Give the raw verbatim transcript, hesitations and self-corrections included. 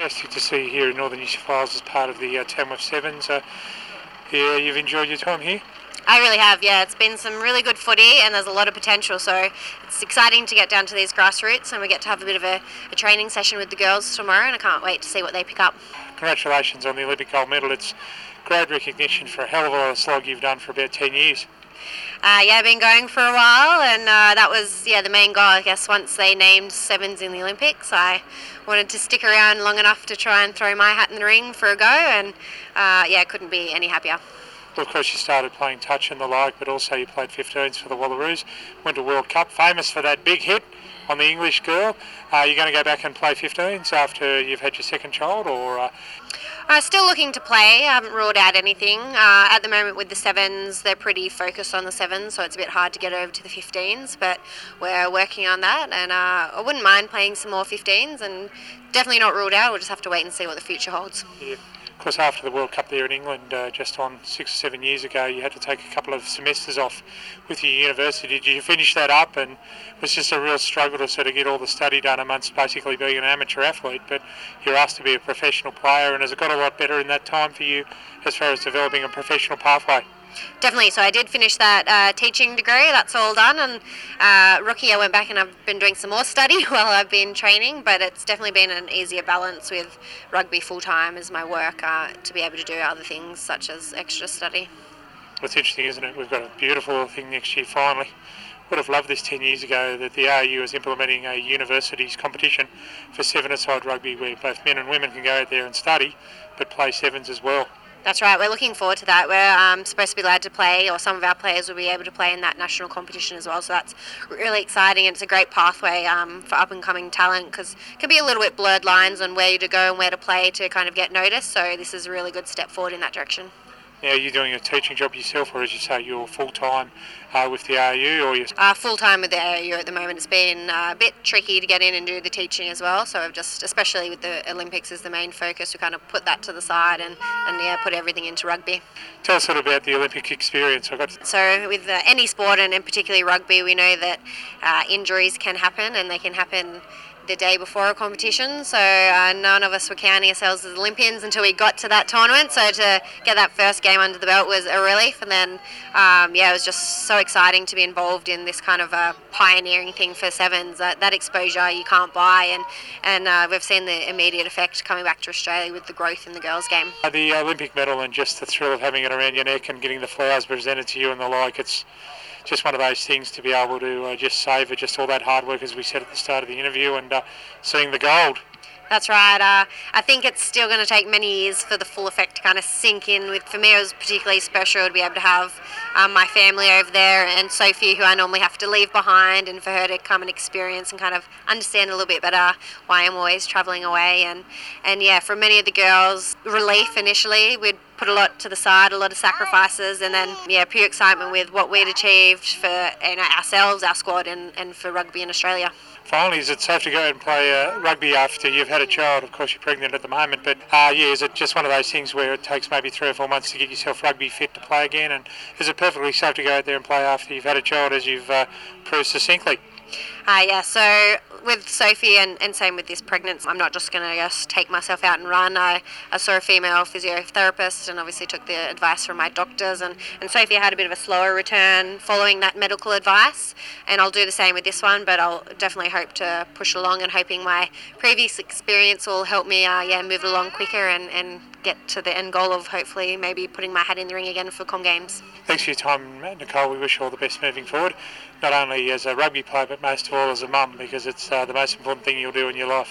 Fantastic to see you here in Northern New South Wales as part of the uh, Tamworth Sevens. Uh, yeah, you've enjoyed your time here? I really have, yeah. It's been some really good footy and there's a lot of potential, so it's exciting to get down to these grassroots, and we get to have a bit of a, a training session with the girls tomorrow, and I can't wait to see what they pick up. Congratulations on the Olympic gold medal. It's great recognition for a hell of a lot of slog you've done for about ten years. Uh, yeah, I've been going for a while, and uh, that was yeah the main goal, I guess. Once they named sevens in the Olympics, I wanted to stick around long enough to try and throw my hat in the ring for a go, and uh, yeah, couldn't be any happier. Well, of course, you started playing touch and the like, but also you played fifteens for the Wallaroos, went to World Cup, famous for that big hit on the English girl. Are you going to go back and play fifteens after you've had your second child, or...? Uh... Uh, still looking to play. I haven't ruled out anything. Uh, at the moment with the sevens, they're pretty focused on the sevens, so it's a bit hard to get over to the fifteens, but we're working on that, and uh, I wouldn't mind playing some more fifteens, and definitely not ruled out. We'll just have to wait and see what the future holds. Yeah. Of course, after the World Cup there in England uh, just on six or seven years ago, you had to take a couple of semesters off with your university. Did you finish that up? And it was just a real struggle to sort of get all the study done amongst basically being an amateur athlete, but you're asked to be a professional player, and has it got a lot better in that time for you as far as developing a professional pathway? Definitely. So I did finish that uh, teaching degree. That's all done. And uh, rookie, I went back and I've been doing some more study while I've been training. But it's definitely been an easier balance with rugby full time as my work uh, to be able to do other things such as extra study. It's interesting, isn't it? We've got a beautiful thing next year finally. Would have loved this ten years ago that the A R U is implementing a universities competition for seven-a-side rugby where both men and women can go out there and study but play sevens as well. That's right, we're looking forward to that. We're um, supposed to be allowed to play, or some of our players will be able to play in that national competition as well, so that's really exciting, and it's a great pathway um, for up-and-coming talent, because it can be a little bit blurred lines on where to go and where to play to kind of get noticed, so this is a really good step forward in that direction. Now, are you doing a teaching job yourself, or as you say, you're full-time uh, with the A R U? Or you're... uh, full-time with the A R U at the moment. It's been uh, a bit tricky to get in and do the teaching as well, so I've just, especially with the Olympics as the main focus, we kind of put that to the side and, and yeah, put everything into rugby. Tell us a little about the Olympic experience. I got... So with uh, any sport, and, and particularly rugby, we know that uh, injuries can happen, and they can happen the day before a competition, so uh, none of us were counting ourselves as Olympians until we got to that tournament, so to get that first game under the belt was a relief, and then um, yeah, it was just so exciting to be involved in this kind of a pioneering thing for sevens. That, that exposure you can't buy, and, and uh, we've seen the immediate effect coming back to Australia with the growth in the girls game. The Olympic medal and just the thrill of having it around your neck and getting the flowers presented to you and the like, it's just one of those things to be able to uh, just savour just all that hard work, as we said at the start of the interview, and uh, seeing the gold. That's right. Uh, I think it's still going to take many years for the full effect to kind of sink in. With For me, it was particularly special to be able to have um, my family over there, and Sophie, who I normally have to leave behind, and for her to come and experience and kind of understand a little bit better why I'm always travelling away. And, and yeah, for many of the girls, relief initially. We'd put a lot to the side, a lot of sacrifices, and then yeah, pure excitement with what we'd achieved for you know, ourselves, our squad, and, and for rugby in Australia. Finally, is it safe to go and play uh, rugby after you've had a child? Of course, you're pregnant at the moment, but uh, yeah, is it just one of those things where it takes maybe three or four months to get yourself rugby fit to play again? And is it perfectly safe to go out there and play after you've had a child, as you've uh, proved succinctly? Uh, yeah, so with Sophie, and, and same with this pregnancy, I'm not just going to just take myself out and run. I, I saw a female physiotherapist and obviously took the advice from my doctors, and, and Sophie had a bit of a slower return following that medical advice, and I'll do the same with this one, but I'll definitely hope to push along, and hoping my previous experience will help me uh, yeah, move along quicker and, and get to the end goal of hopefully maybe putting my hat in the ring again for Com Games. Thanks for your time, Nicole. We wish you all the best moving forward, not only as a rugby player but most of all as a mum, because it's uh, the most important thing you'll do in your life.